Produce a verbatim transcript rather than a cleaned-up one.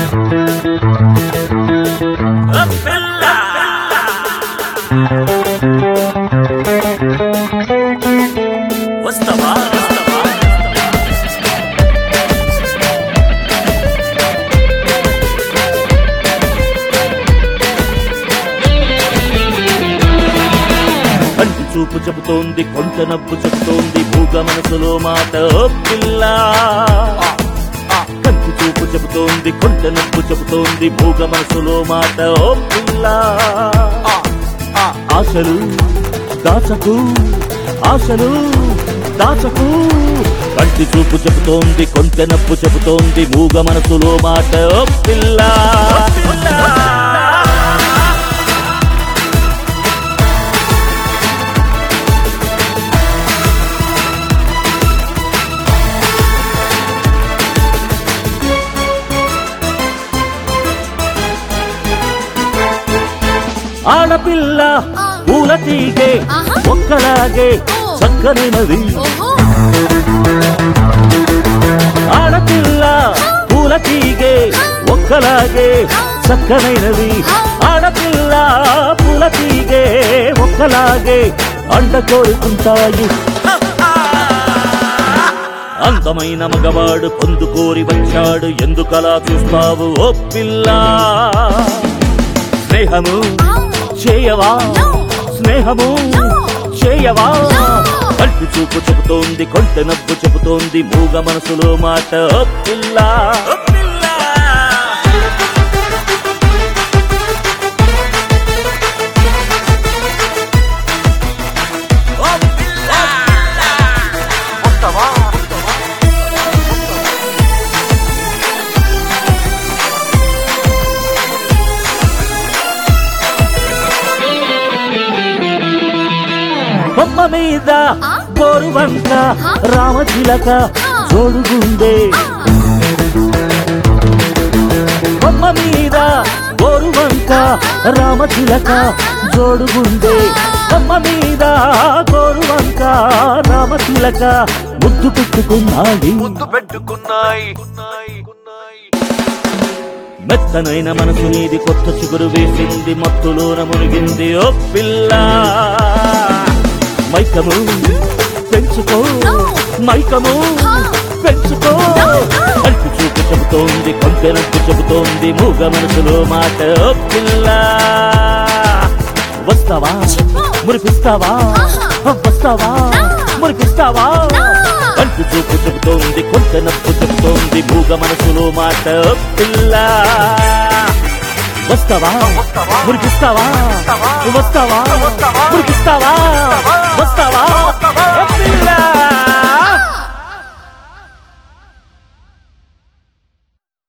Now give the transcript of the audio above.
వస్తావా కంటి చూపు చెబుతోంది కొంట నవ్వు చెబుతోంది మూగ మనసులో మాట ఓ పిల్ల కంటి చూపు చెబుతోంది కొంట నవ్వు చెబుతోంది మూగ మనసులో మాట ఓ పిల్ల ఆశలు దాచకు ఆశలు దాచకు కంటి చూపు చెబుతోంది కొంట నవ్వు చెబుతోంది మూగ మనసులో మాట ఓ పిల్ల ఆడపిల్ల పూల తీగే ఒక్కలాగే చక్కనైనది ఆడపిల్ల పూల తీగే ఒక్కలాగే చక్కనైనది ఆడపిల్ల పూల తీగే ఒక్కలాగే అండ కోరుకుంటాయి అందమైన మగవాడు పొందుకోరి వచ్చాడు ఎందుకలా చూస్తావు ఓ పిల్ల స్నేహము చేయవా స్నేహము చేయవా కంటి చూపు చెబుతోంది కొంట నవ్వు చెబుతోంది మూగ మనసులో మాట ఓ పిల్ల బొమ్మ మీద గోరువంక రామచిలక జోడుగుండే బొమ్మ మీద గోరువంక రామచిలక జోడుగుండే బొమ్మ మీద గోరువంక రామచిలక ముద్దు పెట్టుకున్నాయి ముద్దు పెట్టుకున్నాయి మెత్తనైన మనసు నీది కొత్త చిగురు వేసింది మత్తులోన మునిగింది ఓ పిల్ల మైకము పెంచుకో మైకము పెంచుకో కంటి చూపు చెబుతోంది కొంట నవ్వు చెబుతోంది మూగ మనసులో మాట ఓ పిల్ల వస్తావా మురిపిస్తావా వస్తావా మురిపిస్తావా కంటి చూపు చెబుతోంది కొంట నవ్వు చెబుతోంది మూగ మనసులో మాట ఓ పిల్ల వస్తావా మురిపిస్తావా వస్తావా మురిపిస్తావా